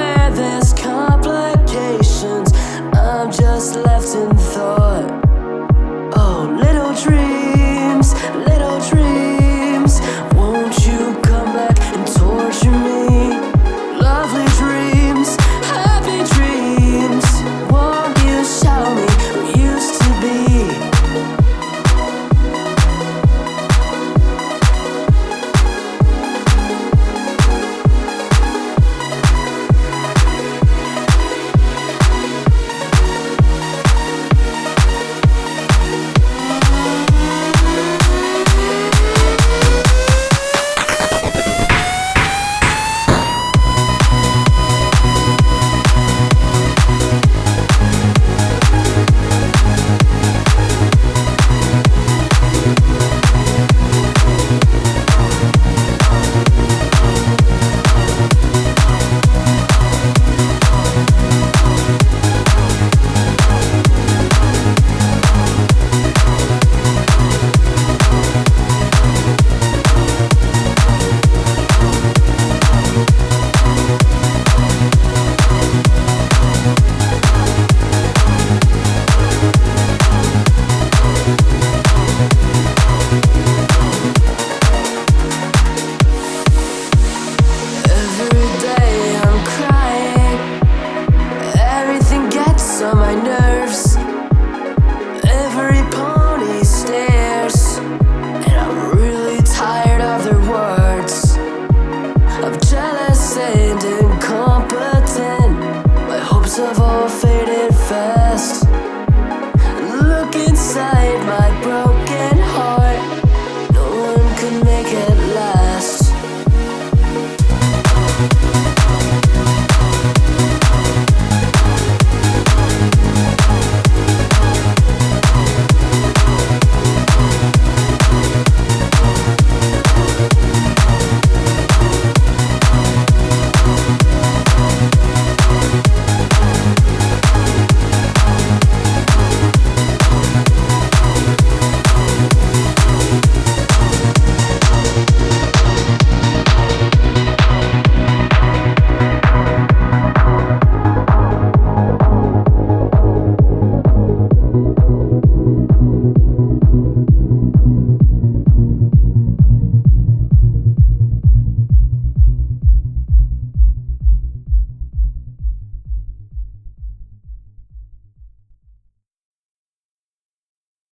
where there's complications, I'm just left in thought. Oh, little dreams, won't you come back and torture me? Lovely dreams, happy dreams, won't you show me who used to be? On my nerves, every pony stares, and I'm really tired of their words. I'm jealous and incompetent, my hopes have all